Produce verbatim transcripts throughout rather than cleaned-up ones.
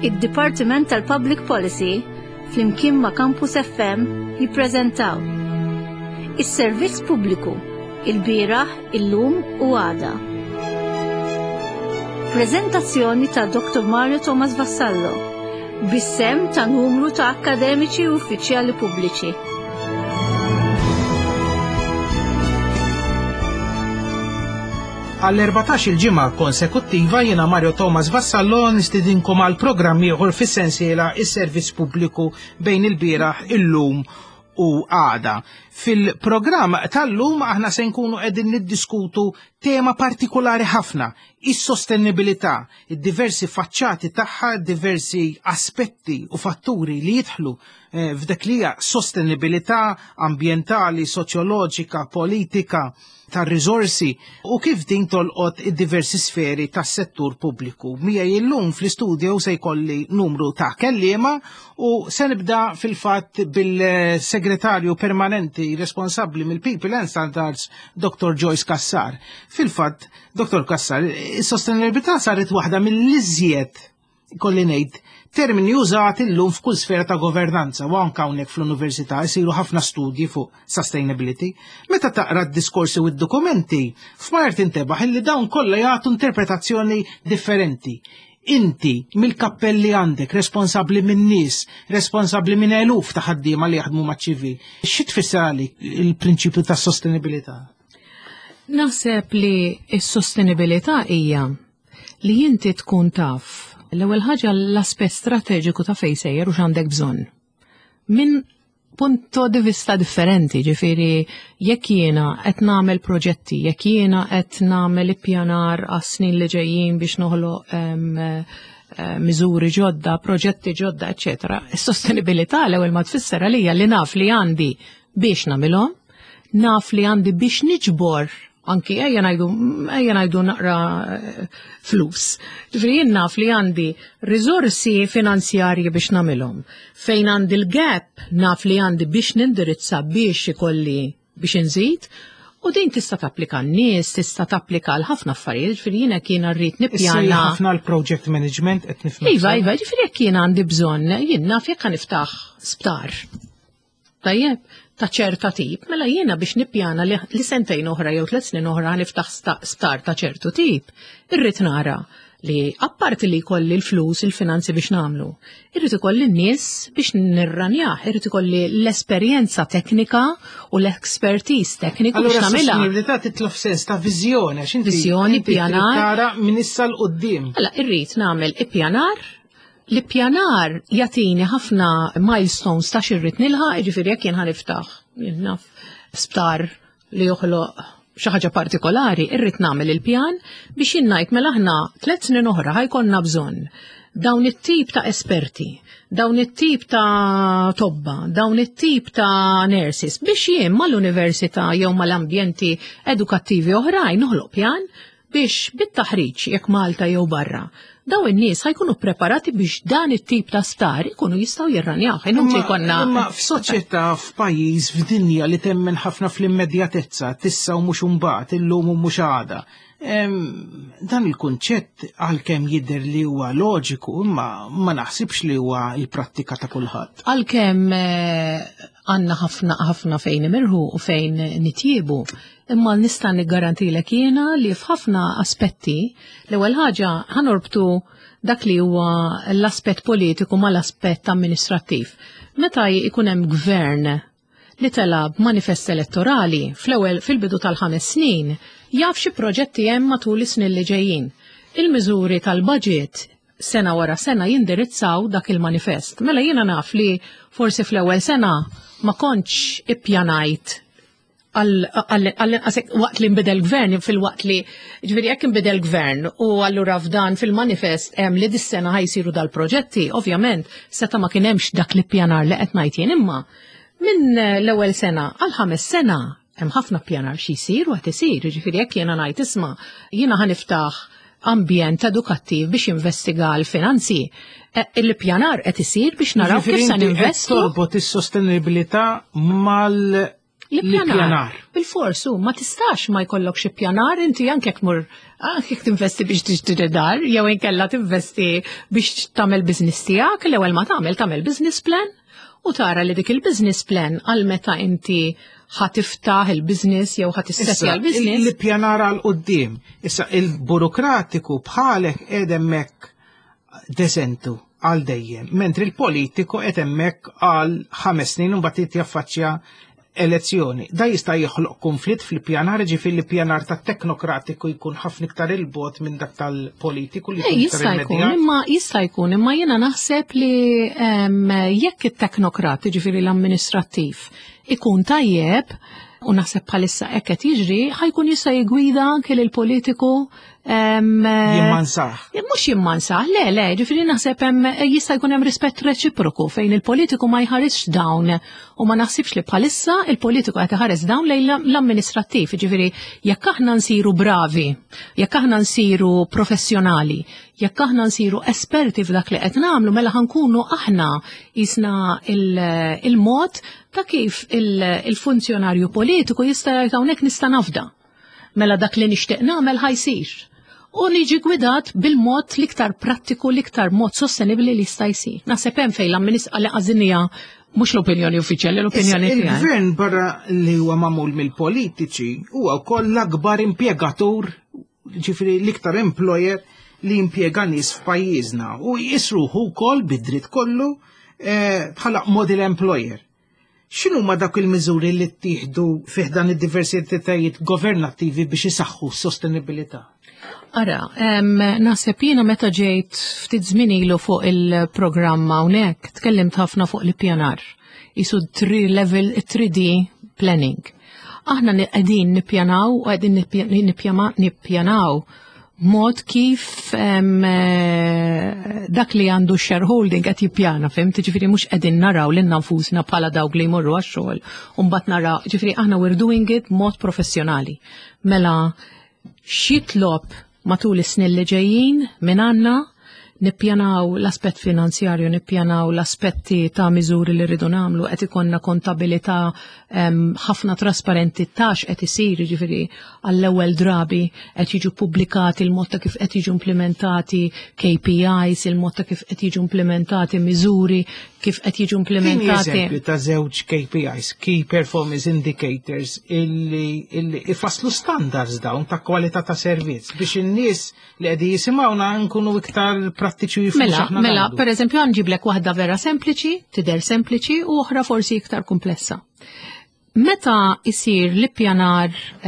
Id-Dipartiment tal-Public Policy flimkien ma' Campus F M jippreżentaw is-servizz pubbliku il-bieraħ, illum u għada. Preżentazzjoni ta' Doktor Mario Thomas Vassallo bis-sem ta' numru ta' akkademiċi u uffiċjali pubbliċi. Għall-erbatax il-ġimgħa konsekuttiva jiena Mario Thomas Vassallo nistidinkom għal programm ieħor fis-sensiela is-servizz pubbliku bejn il-bieraħ, illum u għada. Fil-programm tal-lum aħna se nkunu qegħdin niddiskutu tema partikolari ħafna, is-sostenibilità, id-diversi faċċati tagħha, diversi aspetti u fatturi li jidħlu eh, f'dak li hija sostenibilità ambjentali, soċjoloġika, politika, tar-riżorsi u kif din tolqot id-diversi sferi tas-settur pubbliku. Miegħi illum fl-istudju se jkolli numru ta' kelliema u se nibda fil-fatt bil-segretarju permanenti responsabbli mill-People and Standards, Doktor Joyce Cassar. Fil-fatt, Doktor Cassar, is-sostenibilità saret waħda mill-iżjed, kolli ngħid, termini użati llum f'kull sfera ta' governanza u anke hawnhekk fl-università jsiru ħafna studji fuq sustainability. Meta taqra d-diskorsi u d-dokumenti, f'mart intebaħ illi dawn kollha jagħtu interpretazzjoni differenti. Inti mill-kappelli għandek responsabbli minn nies, responsabbli minn eluf ta' ħaddiema li jaħdmu maċ-ċivil. Xi tfisser għalik il-prinċipju tas-sostenibilità? Naħseb li s-sostenibilità hija li inti tkun taf l-ewwel ħaġa l-aspett strateġiku ta' fejn sejjer u x'għandek bżonn. Minn punto di vista differenti, ġifieri jekk jiena qed nagħmel proġetti, jekk jiena qed nagħmel ippjanar għas-snin li ġejjin biex noħloq miżuri ġodda, proġetti ġodda, eċetera. Is-sostenibilità l-ewwel ma tfisser għalija li naf li għandi biex nagħmilhom, naf li għandi biex niġbor anki ejja ngħidu ejja ngħidu naqra flus. Ġifieri jien naf li għandi riżorsi finanzjarji biex nagħmilhom. Fejn għandi l-gap naf li għandi biex nindirizza biex ikolli biex inżid u din tista' tapplika n-nies, tista' tapplika l ħafna affarijiet, ġifieri jiena kien rrid nippjana ħafna l-project management qed nifhem. Iva, iva, ġifieri jekk jien għandi bżonn, jien naf jekk niftaħ sptar. Tajjeb, ta' ċerta tip, mela jiena biex nippjana li, li sentejn oħra jew tliet snin oħra niftaħ sptar ta' ċertu tip, irrid nara li apparti li jkolli l-flus, il-finanzi biex nagħmlu, irrid ikolli n-nies biex nirranjah, irrid ikolli l-esperjenza teknika u l-expertise tekniku biex nagħmilha. Allura s-sostenibilità titlob sens ta' viżjoni, għax inti viżjoni, pjanar. Tara minn issa l qudiem. Mela irrid nagħmel ippjanar. L-ippjanar jagħtini ħafna milestones ta' xirrid nilħaq, jiġifieri jekk jien ħaniftaħ jien naf sptar li joħloq xi ħaġa partikolari, irrid nagħmel il-pjan biex jien ngħid mela aħna tliet snin oħra ħajkollna bżonn dawn it-tip ta' esperti, dawn it-tip ta' tobba, dawn it-tip ta' nurses biex jien mal-università jew mal-ambjenti edukattivi oħrajn noħloq pjan biex bit-taħriġ jekk Malta jew barra daw in-nies ħajkunu preparati biex dan it-tip ta' sptar ikunu jistgħu jirranjaw. Imma f'soċjetà f'pajjiż f'dinja li temmen ħafna fl-immedjatezza, tissa u mhux imbagħad, illum u mhux għada. Dan il-kunċett għalkemm jidher li huwa loġiku, imma ma naħsibx li huwa l-prattika ta' kulħadd. Għalkemm għandna ħafna ħafna fejn imirħu u fejn nitjiebu, imma nista' niggarantilek jiena li f'ħafna aspetti l-ewwel ħaġa ħanorbtu dak li huwa l-aspett politiku mal-aspett amministrattiv. Meta jkun hemm gvern li telab manifest elettorali fl-ewwel fil-bidu tal-ħames snin, jaf xi proġetti hemm matul is-snin li ġejjin. Il-miżuri tal-budget sena wara sena jindirizzaw dak il-manifest. Mela jiena naf li forsi fl-ewwel sena ma kontx ippjanajt waqt li nbidel gvern fil-waqt li ġifieri jekk inbidel gvern u allura f'dan fil-manifest hemm li dis-sena ħajsiru dal-proġetti, ovvjament seta' ma kien hemmx dak l-ippjanar li qed ngħid jien imma minn l-ewwel sena għal ħames sena hemm ħafna ppjanar xi jsir u qed isir, ġifieri jekk jiena ngħid isma' jiena ħaniftaħ ambjent edukattiv biex investiga l-finanzi. Il-pjanar qed isir biex naraw kif se ninvestu. Torbot is-sostenibilità mal L-ippjanar. Bil-forsu, ma tistax ma jkollokx ippjanar, inti anke jekk mur anke jekk tinvesti biex tixtri dar, jew inkella tinvesti biex tagħmel business tiegħek, l-ewwel ma tagħmel tagħmel business plan u tara li dik il-business plan għal meta inti ħatiftaħ il-business jew ħatissetja l-business. L-ippjanar għal qudiem. Issa il-burokratiku bħalek qed hemmhekk desentu għal dejjem, mentri il-politiku qed hemmhekk għal ħames snin u mbagħad jaffaċċja elezzjoni. Da jista' joħloq konflitt fil-pjanar, ġifieri l-pjanar tat-teknokratiku jkun ħafna iktar il-bot minn dak tal-politiku li jkun jista' jkun, imma jista' jkun, imma jiena naħseb li jekk it-teknokrat, ġifieri l-amministrattiv, ikun tajjeb u naħseb bħalissa hekk qed jiġri, ħajkun jista' jigwida anke lill-politiku jimmansaħ. Mhux jimmansaħ, le, le, ġifieri naħseb hemm jista' jkun hemm rispett reċiproku fejn il-politiku ma jħaresx dawn u ma naħsibx li bħalissa il-politiku qed iħares dawn lejn l-amministrattiv, ġifieri jekk aħna nsiru bravi, jekk aħna nsiru professjonali, jekk aħna nsiru esperti f'dak li qed nagħmlu mela ħankunu aħna jisna il-mod ta' kif il-funzjonarju politiku jista' jgħid hawnhekk nista' nafda. Mela dak li nixtieq nagħmel ħajsir. U niġi gwidat bil-mod l-iktar prattiku, l-iktar mod sostenibli li jista' jsir. Naħseb hemm fejn l-amministra li għażinija mhux l-opinjoni uffiċjali, l-opinjoni tiegħi. Il-gvern barra li huwa magħmul mill-politiċi huwa wkoll l-akbar impjegatur, ġifieri l-iktar employer li impjega nies f'pajjiżna u jisruħu wkoll bid-dritt kollu bħala model employer. X'inhu ma dak il-miżuri li ttieħdu fih dan id-diversitajiet governattivi biex isaħħu s-sostenibilità? Ara, naħseb jiena meta ġejt ftit żmien ilu fuq il-programma hawnhekk tkellimt ħafna fuq l-ippjanar. Isu three level three D planning. Aħna qegħdin nippjanaw u qegħdin nippjanaw mod kif dak li għandu shareholding qed jippjana, fim, ġifieri mhux qegħdin naraw lil nfusna bħala dawk li jmorru għax-xogħol u mbagħad naraw, ġifieri aħna we're doing it mod professjonali. Mela xitlob matul is-snin li ġejjin minn għandna nippjanaw l-aspett finanzjarju, nippjanaw l-aspetti ta' miżuri li rridu nagħmlu, qed ikollna kontabilità ħafna trasparenti tax qed isir, jiġifieri għall-ewwel drabi qed jiġu pubblikati il-mod ta' kif qed jiġu implementati K P Is, il-mod ta' kif qed jiġu implementati miżuri, kif qed jiġu implementati. Eżempju ta' żewġ K P Is, Key Performance Indicators, illi ifasslu standards dawn ta' kwalità ta' servizz biex in-nies li qegħdin jisimgħuna nkunu iktar prattiċi jifhmu x'aħna nagħmlu. Mela, pereżempju ħanġiblek waħda vera sempliċi, tidher sempliċi u oħra forsi iktar komplessa. Meta isir l-ippjanar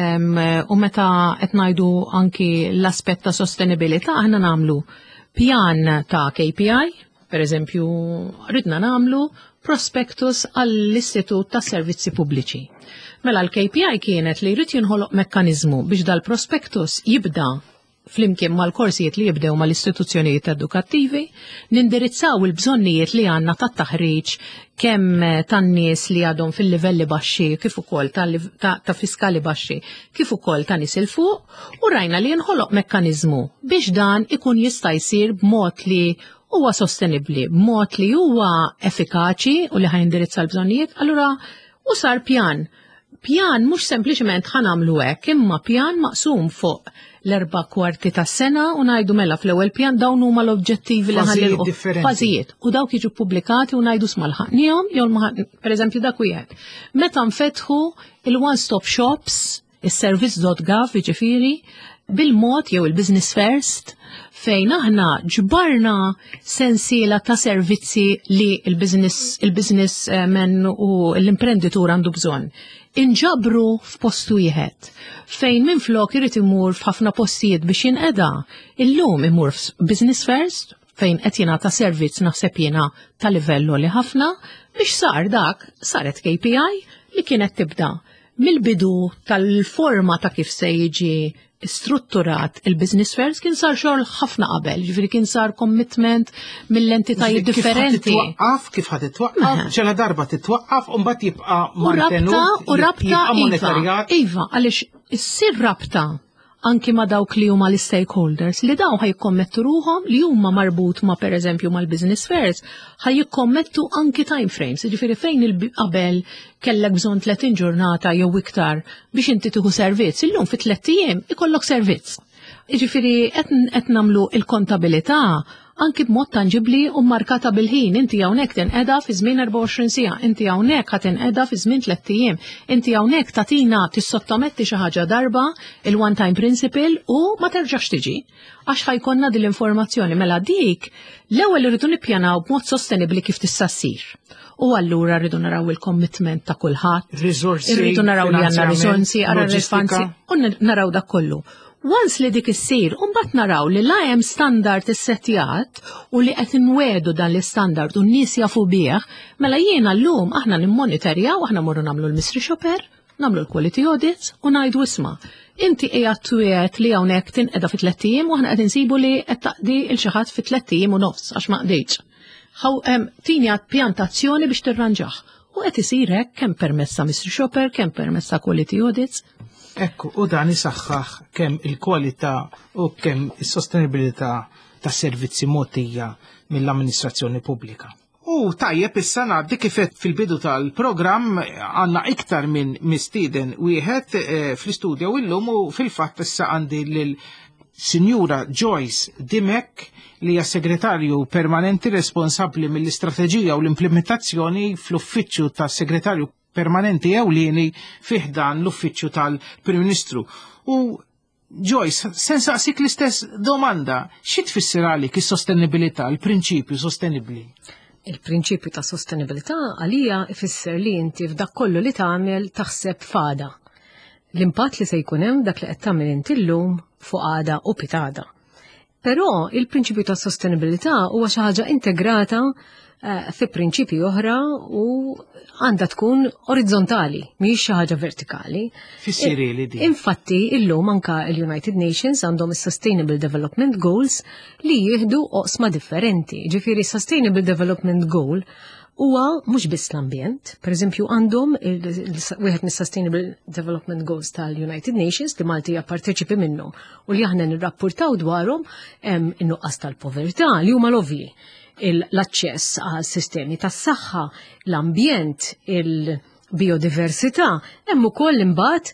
u meta qed ngħidu anki l-aspett ta' sostenibilità aħna nagħmlu pjan ta' K P I, pereżempju ridna nagħmlu prospectus għall-Istitut tas Servizzi Pubbliċi. Mela l-K P I kienet li jrid jinħoloq mekkaniżmu biex dal-prospectus jibda flimkien mal-korsijiet li jibdew mal-istituzzjonijiet edukattivi, nindirizzaw il-bżonnijiet li għandna tat-taħriġ kemm tan-nies li għadhom fil-livelli baxxi kif ukoll ta' fiskali baxxi kif ukoll ta' nies il fuq u rajna li jinħoloq mekkaniżmu biex dan ikun jista' jsir b'mod li huwa sostenibbli, b'mod li huwa effikaċi u li ħajindirizza l-bżonnijiet, allura u sar pjan. Pjan mhux sempliċement ħanamlu hekk, imma pjan maqsum fuq l-erba' kwarti tas-sena u ngħidu mela fl-ewwel pjan dawn huma l-obġettivi li ħallilqu fażijiet u dawk jiġu pubblikati u ngħidu smalħaqnihom jew pereżempju dak wieħed. Meta nfetħu il-one stop shops, is-service dot gov jiġifieri bil-mod jew il-business first fejn aħna ġbarna sensiela ta' servizzi li il-business il-business men u l-imprenditur għandu bżonn. Inġabru f'postu wieħed fejn minflok irid imur f'ħafna postijiet biex jinqeda. Illum imur business first fejn qed jingħata servizz naħseb jiena ta' livello li ħafna biex sar dak saret K P I li kienet tibda mill-bidu tal-forma ta' kif se jiġi strutturat il-business first kien sar xogħol ħafna qabel, ġifieri kien sar commitment mill-entitajiet differenti. Kif ħad kif ħad titwaqqaf, ġela darba titwaqqaf u mbagħad jibqa' mantenut u rabta u rabta iva, iva għaliex issir rabta anki ma dawk li huma l-stakeholders li daw ħajkommettu ruhom li huma marbut ma pereżempju mal-business fairs ħajjikkommettu anki time frames, jiġifieri fejn il-qabel kellek bżonn tletin ġurnata jew iktar biex inti tieħu servizz, illum fi tliet ijiem ikollok servizz. Jiġifieri qed nagħmlu l-kontabilità anki b'mod tanġibli u markata bil-ħin, inti hawnhekk tinqeda fi żmien erba' u għoxrin siegħa, inti hawnhekk ħad tinqeda fi żmien tliet ijiem, inti hawnhekk tagħtina tissottometti xi ħaġa darba il-one time principle u ma terġax tiġi għax ħajkonna din l-informazzjoni mela dik l-ewwel irridu nippjanaw b'mod sostenibbli kif tista' ssir. U allura rridu naraw il-commitment ta' kulħadd, irridu naraw li għandna risorsi, għandna rispansi u naraw dak kollu. Once li dik issir, mbagħad naraw li la hemm standard issettjat u li qed inwedu dan l-istandard u n-nies jafu bih, mela jiena llum aħna nimmonitorjaw aħna morru nagħmlu l-mystery shopper, nagħmlu l-quality audits u ngħidu isma'. Inti qiegħed twiegħed li hawnhekk tinqeda fi tliet ijiem u aħna qed insibu li qed taqdi l xi ħadd fi tliet ijiem u nofs għax ma qdejtx. Tini għad pjantazzjoni biex tirranġaħ. U qed isir hekk kemm permessa mystery shopper, kemm permessa quality audits. Ekku, u dan isaħħaħ kemm il-kwalità u kemm is-sostenibilità tas servizzi mogħtija mill-amministrazzjoni pubblika. U tajjeb issa ngħaddi kif qed fil-bidu tal-programm għandna iktar minn mistieden wieħed fl-istudju illum u fil-fatt issa għandi lil Sinjura Joyce Dimek li hija segretarju permanenti responsabbli mill-istrateġija u l-implementazzjoni fl-uffiċċju tas-segretarju permanenti ewlieni fih dan l-uffiċċju tal-Prim Ministru. U Joyce, se nsaqsik l-istess domanda, xi tfisser għalik is-sostenibilità, il-prinċipju sostenibbli? Il-prinċipju ta' sostenibilità għalija ifisser li inti f'dak kollu li tagħmel taħseb f'għada. L-impatt li se jkun hemm dak li qed tagħmel inti llum fuq għada u pitada. Però il-prinċipju ta' sostenibilità huwa xi ħaġa integrata fi prinċipji oħra u għandha tkun orizzontali, mhijiex xi ħaġa vertikali. Fissiri li di. Infatti illum anka l-United Nations għandhom is-Sustainable Development Goals li jieħdu oqsma differenti. Ġifieri Sustainable Development Goal huwa mhux biss l-ambjent, pereżempju għandhom wieħed mis-Sustainable Development Goals tal-United Nations li Malti hija parteċipi minnhom u li aħna nirrapportaw dwarhom hemm in-nuqqas tal-povertà li huma l-ovvji. L-aċċess għal sistemi tas-saħħa, l-ambjent, il-biodiversità, hemm ukoll imbagħad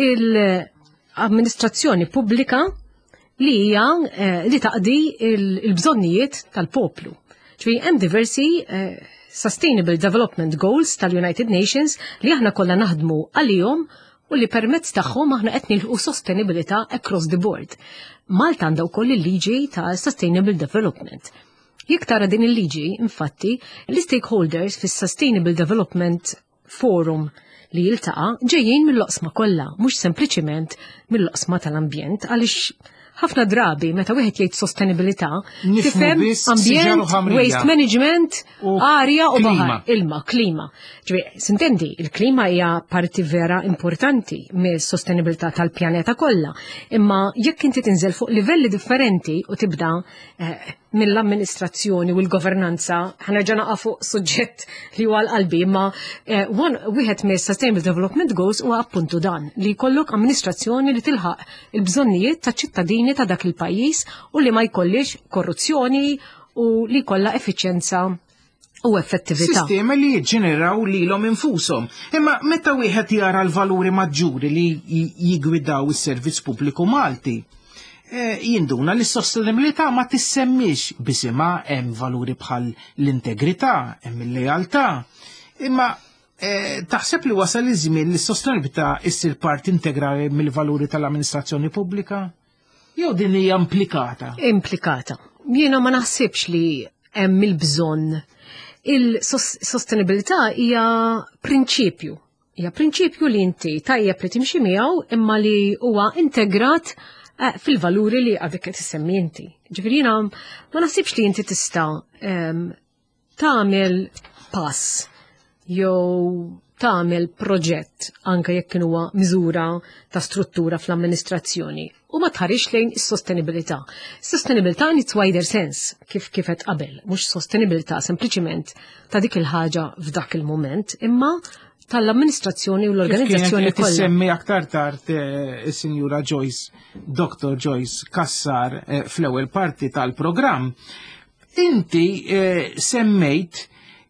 il-amministrazzjoni pubblika li hija li taqdi il-bżonnijiet tal-poplu. Ġifieri hemm diversi Sustainable Development Goals tal-United Nations li aħna kollha naħdmu għalihom u li permezz tagħhom aħna qed nilħu sostenibilità across the board. Malta għandha wkoll il-liġi ta' Sustainable Development. Jekk tara din il-liġi, infatti, l-stakeholders fis-Sustainable Development Forum li jiltaqa' ġejjin mill-oqsma kollha, mhux sempliċiment mill-oqsma tal-ambjent, għaliex ħafna drabi meta wieħed jgħid sostenibilità tifhem ambjent, waste management, arja u baħar, ilma, klima. Ġifieri, sintendi, il-klima hija parti vera importanti mis-sostenibilità tal-pjaneta kollha, imma jekk inti tinżel fuq livelli differenti u tibda mill-amministrazzjoni u l-governanza, ħanerġa' naqa' fuq suġġett li huwa l-qalbi, imma wieħed mis-Sustainable Development Goals huwa appuntu dan li jkollok amministrazzjoni li tilħaq il-bżonnijiet taċ-ċittadini ta' dak il-pajjiż u li ma jkollix korruzzjoni u li jkollha effiċjenza u effettività. Sistemi li jiġġeneraw lilhom infushom. Imma meta wieħed jara l-valuri maġġuri li jigwidaw is-servizz pubbliku Malti, jinduna li s-sostenibilità ma tissemmix bisimha hemm valuri bħal l-integrità, hemm il-lealtà. Imma taħseb li wasal iż-żmien li s-sostenibilità issir parti integrali mill-valuri tal-amministrazzjoni pubblika? Jew din hija implikata? Implikata. Jiena ma naħsibx li hemm il-bżonn. Il-sostenibilità hija prinċipju. Hija prinċipju li inti tajjeb li timxi miegħu imma li huwa integrat fil-valuri li għadek qed issemmi inti. Ġifieri jiena ma naħsibx li inti tista' tagħmel pass jew tagħmel proġett anke jekk kien huwa miżura ta' struttura fl-amministrazzjoni u ma tħarix lejn is-sostenibilità. Sostenibilità in its wider sense kif kif qed qabel, mhux sostenibilità sempliċiment ta' dik il-ħaġa f'dak il-mument, imma tal-amministrazzjoni u l-organizzazzjoni kollha. Semmi aktar tard is-Sinjura Joyce, Doctor Joyce Kassar fl-ewwel parti tal-programm. Inti semmejt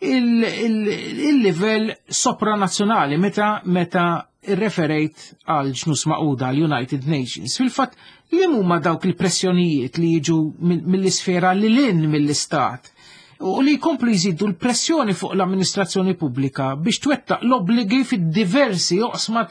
il-livell sopranazzjonali meta meta irreferejt għal ġnus maquda l-United Nations. Fil-fatt li huma dawk il-pressjonijiet li jiġu mill-isfera li lin mill-istat u li jkomplu jżidu l-pressjoni fuq l-amministrazzjoni pubblika biex twettaq l-obbligi fid-diversi oqsma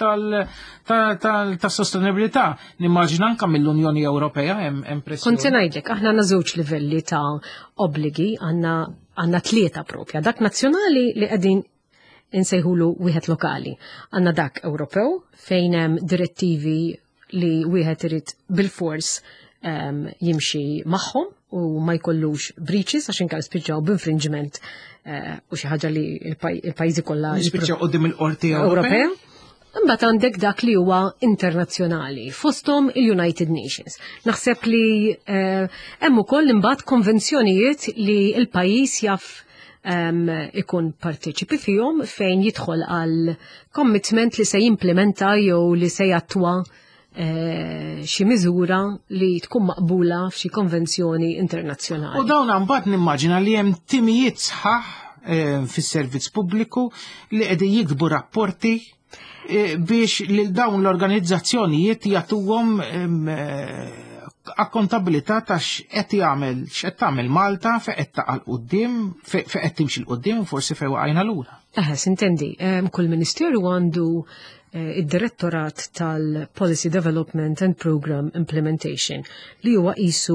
tal-sostenibilità. Nimmaġina anke mill-Unjoni Ewropea hemm pressjoni. Kont se ngħidlek, aħna għandna żewġ livelli ta' obbligi, għandna għandna tlieta propja, dak nazzjonali li qegħdin insejħulu wieħed lokali. Għandna dak Ewropew fejn hemm direttivi li wieħed irid bil-fors um, jimxi magħhom u ma jkollux breaches għax inkar spiċċaw b'infringement uh, u xi ħaġa li l-pajjiżi kollha jispiċċaw qudiem il-Qorti Ewropea. Imbagħad għandek dak li huwa internazzjonali, fosthom il-United Nations. Naħseb li uh, hemm ukoll imbagħad konvenzjonijiet li l-pajjiż jaf um, ikun parteċipi fihom fejn jidħol għal commitment li se jimplementa jew li se jattwa Uh, xi miżura li tkun maqbula f'xi konvenzjoni internazzjonali. U dawn mbagħad nimmaġina li hemm timijiet sħaħ uh, fis-servizz pubbliku li qegħdin jiktbu rapporti uh, biex lil dawn l-organizzazzjonijiet jagħtuhom um, uh, akkontabilità ta' x'qed jagħmel x'qed tagħmel Malta fejn qed taqal quddiem fejn qed timxi l quddiem u forsi fejn waqajna lura. Eħe, sintendi, um, kull ministeru għandu id-Direttorat tal-Policy Development and Program Implementation li huwa qisu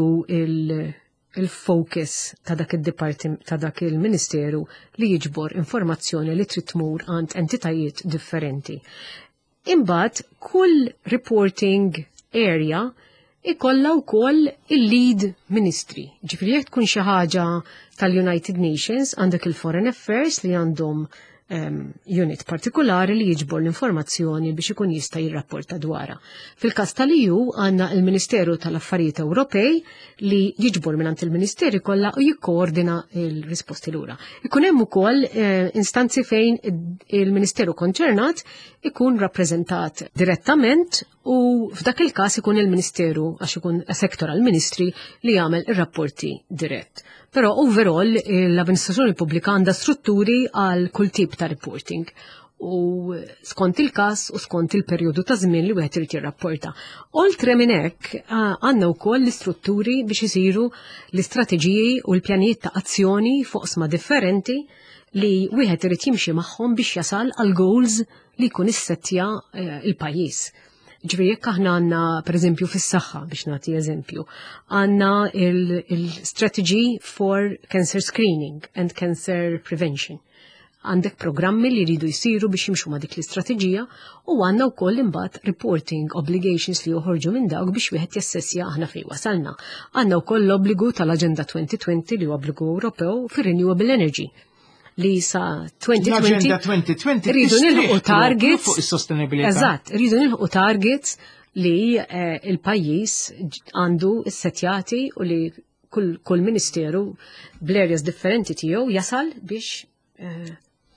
il-focus ta' dak id-dipartiment ta' dak il-Ministeru li jiġbor informazzjoni li trid tmur għand entitajiet differenti. Imbagħad kull reporting area ikolla wkoll il-lead ministry. Ġifieri jekk tkun xi ħaġa tal-United Nations għandek il-Foreign Affairs li għandhom Um, unit partikolari li jiġbor l-informazzjoni biex ikun jista' jirrapporta dwarha. Fil-każ tal-E U għandna il-Ministeru tal-Affarijiet Ewropej li jiġbor mingħand il-Ministeri kollha u jikkoordina l-risposti lura. Ikun hemm ukoll uh, instanzi fejn il-Ministeru konċernat ikun rappreżentat direttament u f'dak il-każ ikun il-Ministeru għax ikun sectoral ministry li jagħmel ir-rapporti dirett. Però overall l-amministrazzjoni pubblika għandha strutturi għal kull tip ta' reporting u skont il-każ u skont il-perjodu ta' żmien li wieħed irid jirrapporta. Oltre minn hekk għandna wkoll l-istrutturi biex isiru l-istrateġiji u l-pjanijiet ta' azzjoni fuq sma differenti li wieħed irid jimxi magħhom biex jasal għal goals li jkun issettja il-pajjiż. Ġifieri jekk aħna għandna pereżempju fis-saħħa biex nagħti eżempju, għandna il-Strategy for Cancer Screening and Cancer Prevention. Għandek programmi li jridu jsiru biex jimxu ma' dik l-istrateġija u għandna wkoll imbagħad reporting obligations li joħorġu minn dawk biex wieħed jassessja aħna fejn wasalna. Għandna wkoll l-obbligu tal-Aġenda twenty twenty li huwa obbligu Ewropew fir-renewable energy li sa twenty twenty rridu nilħu targets fuq is-sostenibilità. Eżatt, rridu nilħu targets li eh, il-pajjiż għandu s-setjati u li kull, kull ministeru bl-areas differenti tiegħu jasal biex eh,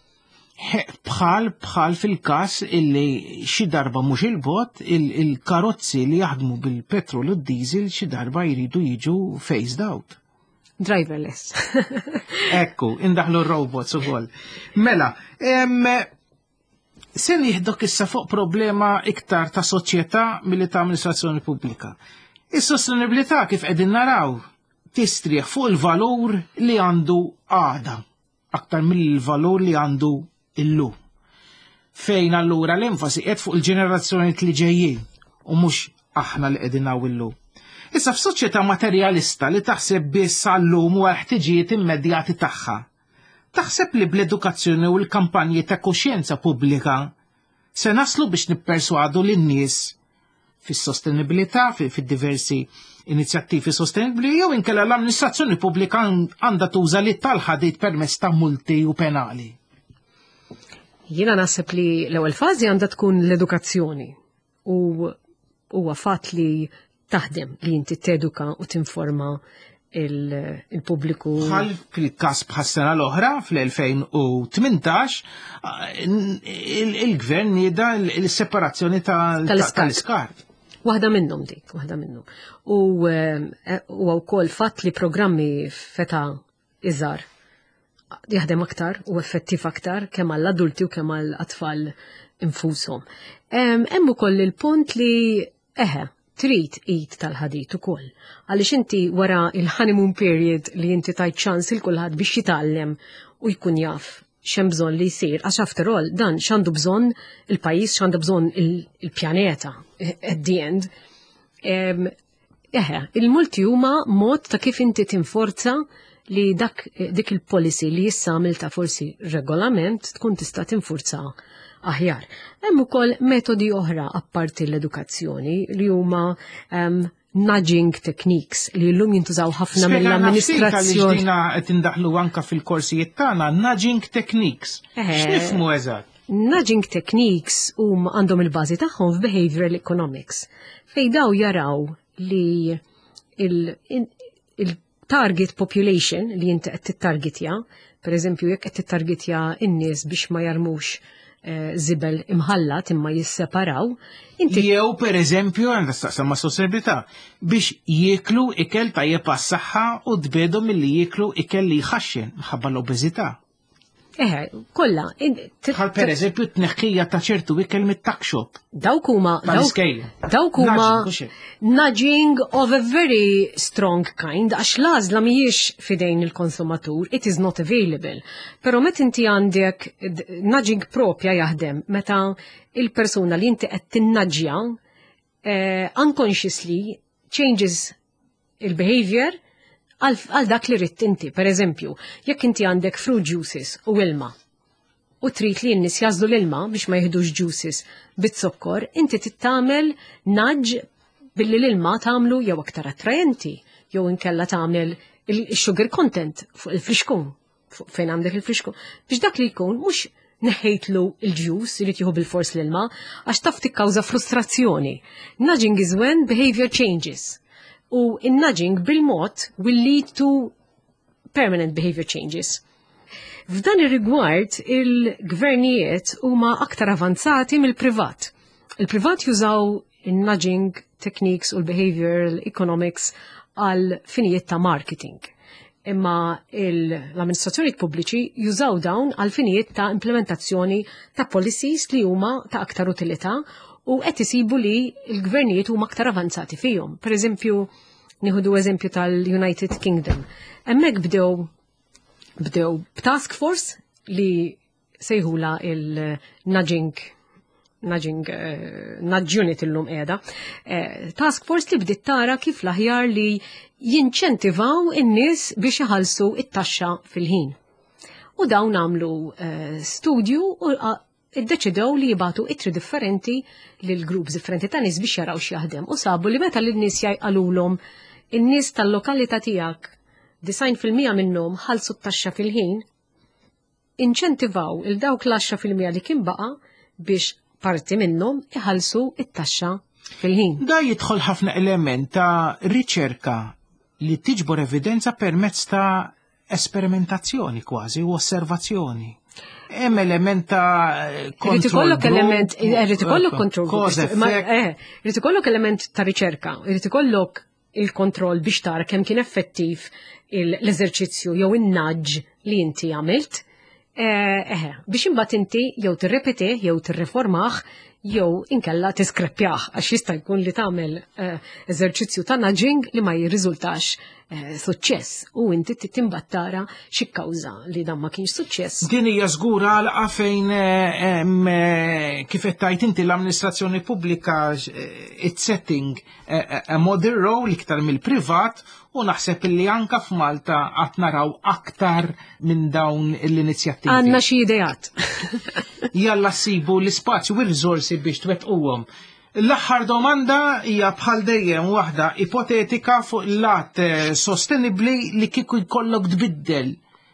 bħal bħal fil-każ illi xi darba mhux il-bot il-karozzi li jaħdmu bil-petrol u d-diesel xi darba jridu jiġu phased out. Driverless. Ekku, indaħlu robots ukoll. Mela, se nieħdok issa fuq problema iktar ta' soċjetà milli ta' amministrazzjoni pubblika. Is-sostenibilità kif qegħdin naraw tistrieħ fuq il-valur li għandu għada aktar mill-valur li għandu illum. Fejn allura l-enfasi qed fuq il-ġenerazzjoni li ġejjin u mhux aħna li qegħdin naw illum. Issa f'soċjetà materjalista li taħseb biss għallum u għal-ħtiġijiet immedjati tagħha, taħseb li bl-edukazzjoni u l-kampanji ta' kuxjenza pubblika se naslu biex nipperswadu lin-nies fis-sostenibilità, fid-diversi inizjattivi sostenibbli jew inkella l-amministrazzjoni pubblika għandha tuża li tal-ħadit permezz ta' multi u penali. Jiena naħseb li l-ewwel fażi għandha tkun l-edukazzjoni u huwa fatt li taħdem li inti teduka u tinforma il-pubbliku. Bħal fil-każ bħas-sena l-oħra fl-elfejn u tmintax il-gvern nieda l-separazzjoni tal-iskart. Waħda minnhom dik, waħda minnhom. U wkoll fatt li programmi feta iżgħar jaħdem aktar u effettiv aktar kemm għall-adulti u kemm għall-atfal infushom. Hemm ukoll il-punt li eħe trid id tal-ħadit ukoll. Għaliex inti wara il-honeymoon period li inti tajt ċans il kulħadd biex jitgħallem u jkun jaf x'hemm bżonn li jsir, għax after all dan x'għandu bżonn il-pajjiż, x'għandu bżonn il-pjaneta at the end. Eħe, il-multi huma mod ta' kif inti tinforza li dak dik il-policy li issa għamilta forsi regolament tkun tista' tinfurza aħjar. Hemm ukoll metodi oħra apparti l-edukazzjoni li huma um, nudging techniques li llum jintużaw ħafna mill-amministrazzjoni. Spiega qed indaħlu anke fil-korsijiet tagħna nudging techniques. X'nifhmu eżatt? Nudging techniques huma għandhom il-bażi tagħhom f'behavioral economics. Fejn daw jaraw li il-target population li inti qed tittargetja, pereżempju jekk qed tittargetja n-nies biex ma jarmux zibel imħallat imma jisseparaw. Jew per eżempju, għandha staqsam ma' sostenibilità biex jieklu ikel tajjeb għas-saħħa u tbedu milli jieklu ikel li jħaxxen minħabba l-obeżità. Eħe, kollha. Bħal per eżempju t-tneħħija ta' ċertu ikel mit-takxop. Dawk huma dawk huma nudging of a very strong kind għax l-għażla mhijiex fidejn il-konsumatur, it is not available. Però meta inti għandek nudging propja jaħdem meta il-persuna li inti qed tinnaġġja unconsciously changes il-behavior għal dak li rrid inti. Per eżempju, jekk inti għandek fruit juices u ilma u trid li n-nies jażlu l-ilma biex ma jieħdux juices bit-sokkor, inti tittamel nudge billi l-ilma tagħmlu jew aktar attrajenti, jew inkella tagħmel il-sugar content fuq il-friskun, fejn għandek il-friskun, biex dak li jkun mhux neħejtlu il-ġus li tieħu bil-fors l-ilma għax taf tikkawża frustrazzjoni. Nudging is when behavior changes. U in-nudging bil-mod will lead to permanent behavior changes. F'dan ir-rigward il-gvernijiet huma aktar avanzati mill-privat. Il-privat jużaw in-nudging techniques u l-behavioral economics għal finijiet ta' marketing. Imma l-amministrazzjoni pubbliċi jużaw dawn għal finijiet ta' implementazzjoni ta' policies li huma ta' aktar utilità u qed isibu li l-gvernijiet huma aktar avanzati fihom. Per eżempju, nieħdu eżempju tal-United Kingdom. Hemmhekk bdew bdew b'task force li sejħula il-nudging nudging uh, nudge unit illum qiegħda. Uh, task force li bdiet tara kif l-aħjar li jinċentivaw in-nies biex iħallsu it-taxxa fil-ħin. U dawn għamlu uh, studju u iddeċidew li jibatu itri differenti lil groups differenti ta' nies biex jaraw x'jaħdem u sabu li meta lin-nies jgħalulhom in-nies tal-lokalità tiegħek design fil-mija minnhom ħallsu t-taxxa fil-ħin, inċentivaw il dawk l-għaxra fil-mija li kien baqa' biex parti minnhom iħallsu it-taxxa fil-ħin. Da jidħol ħafna element ta' riċerka li tiġbor evidenza permezz ta' esperimentazzjoni kważi u osservazzjoni. Hemm element ta' Irid ikollok element, irid ikollok kontroll. Irid ikollok element ta' riċerka, irid ikollok il-kontroll biex tara kemm kien effettiv l-eżerċizzju jew in-nudge li inti għamilt. Eħe, biex imbagħad inti jew tirrepetih jew tirreformah jew inkella tiskreppjah għax jista' jkun li tagħmel eżerċizzju ta' nudging li ma jirriżultax suċċess u inti timbattara xi kkawża li dan ma kienx suċċess. Din hija żgura għalqa fejn kif qed tgħid inti l-amministrazzjoni pubblika it-setting a model role iktar mill-privat u naħseb illi anka f'Malta qatt naraw aktar minn dawn l-inizjattivi. Għandna xi ideat. Jalla ssibu l-ispazju u r-riżorsi biex twettquhom. L-aħħar domanda hija bħal dejjem waħda ipotetika fuq il-lat sostenibbli li kieku jkollok tbiddel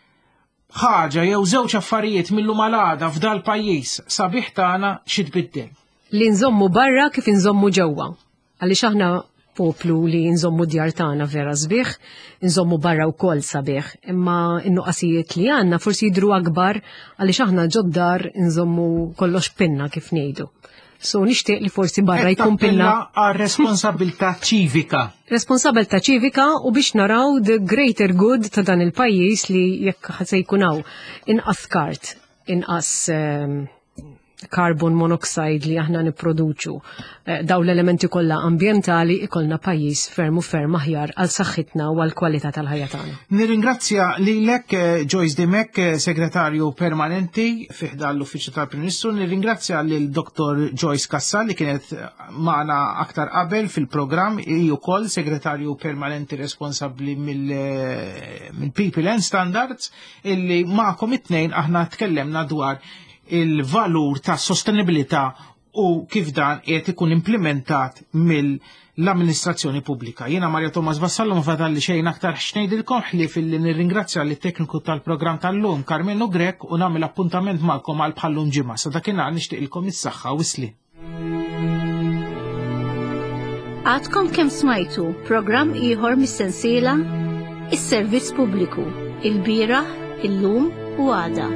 ħaġa jew żewġ affarijiet mill-lum għal-għada f'dal pajjiż sabiħ tagħna xi tbiddel. Li nżommu barra kif inżommu ġewwa. Għaliex aħna poplu li nżommu djar tagħna vera sbieħ, nżommu barra wkoll sabiħ, imma n-nuqqasijiet li għandna forsi jidhru akbar għaliex aħna ġoddar nżommu kollox pinna kif ngħidu. So nixtieq li forsi barra jkun pinna għal responsabilità ċivika. Responsabilità ċivika u biex naraw the greater good ta' dan il-pajjiż li jekk se jkun hawn inqas kart, inqas um, carbon monoxide li aħna nipproduċu, daw l-elementi kollha ambjentali ikollna pajjiż fermu ferm aħjar għal saħħitna u għal kwalità tal-ħajja tagħna. Nirringrazzja lilek Joyce Dimek, segretarju permanenti fih dan l-Uffiċċju tal-Prim Ministru, nirringrazzja lil doktor Joyce Kassal li kienet magħna aktar qabel fil-programm, hi wkoll segretarju permanenti responsabbli mill-People and Standards, illi magħkom it-tnejn aħna tkellemna dwar il-valur ta' sostenibilità u kif dan qed ikun implementat mill-amministrazzjoni pubblika. Jiena Mario Thomas Vassallo ma fadalli xejn aktar xnejdilkom ħli fil nirringrazzja lit tekniku tal-programm tal-lum Carmenu Grek u nagħmel appuntament magħkom għal bħallum ġimgħa. Sa dakinhar nixtieqilkom is-saħħa u wisli. Għadkom kemm smajtu programm ieħor mis-sensiela is-servizz pubbliku il-bieraħ, illum u għada.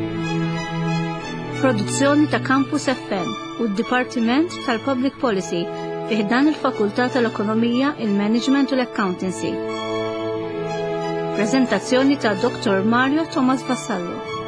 Produzzjoni ta' Campus F M u d-Dipartiment tal-Public Policy fih dan il-Fakultà tal-Ekonomija, il-Management u l-Accountancy. Preżentazzjoni ta' doktor Mario Thomas Vassallo.